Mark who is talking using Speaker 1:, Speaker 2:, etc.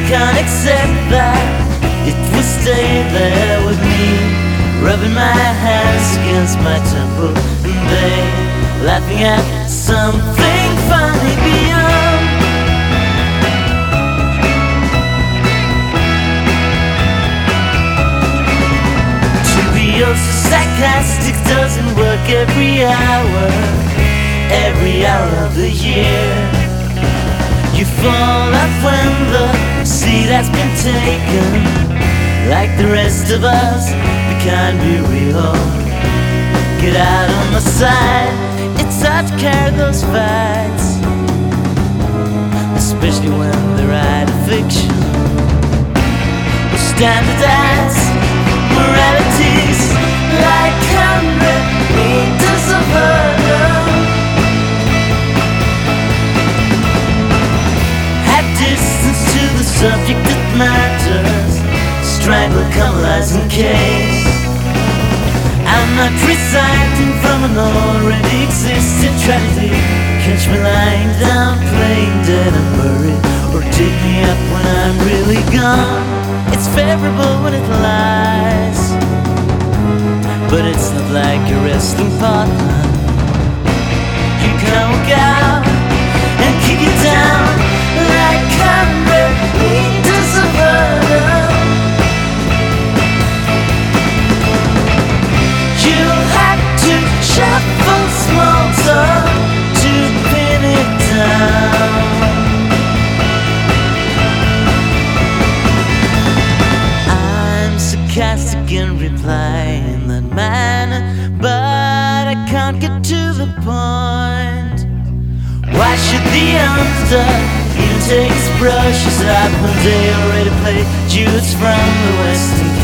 Speaker 1: can't accept that it will stay there with me, rubbing my hands against my temple, and they laughing at something funny beyond. To be oh so sarcastic doesn't work every hour of the year. You fall off when the seat has been taken. Like the rest of us, we can't be real. Get out on the side, it's hard to carry those fights, especially when they write a fiction. We standardize moralities like 100 meters of hurdle. At distance to the subject that matters, strangle, colonize, and case. I'm not reciting from an already existing tragedy. Catch me lying down, playing dead and buried, or take me up when I'm really gone. It's favorable when it lies, but it's not like a wrestling partner. You can walk out and kick it down like 100 meters of hurdle. Shuffle small talk to pin it down. I'm sarcastic in reply in that manner, but I can't get to the point. Why should the youngster even take his brushes up when they already played Judes from the Western